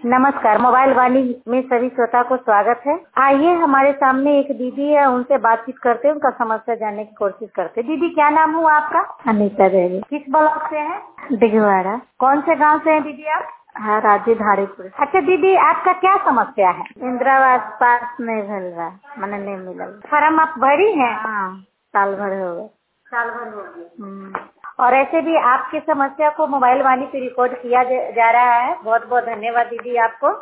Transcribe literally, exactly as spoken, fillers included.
नमस्कार, मोबाइल वाणी में सभी श्रोता को स्वागत है। आइए हमारे सामने एक दीदी है, उनसे बातचीत करते हैं, उनका समस्या जानने की कोशिश करते हैं। दीदी क्या नाम हुआ आपका? अनीता देवी। किस ब्लॉक से हैं? दिगवाड़ा। कौन से गांव से हैं दीदी आप? हाँ, राज्य धारीपुर। अच्छा दीदी, आपका क्या समस्या है? इंदिरा आवास पास नहीं मिल रहा, मैंने नहीं मिला। फॉर्म आप भरी हैं? हाँ, साल भर हो गए। साल भर हो गए। और ऐसे भी आपकी समस्या को मोबाइल वाणी पे रिकॉर्ड किया जा रहा है। बहुत बहुत धन्यवाद दीदी आपको।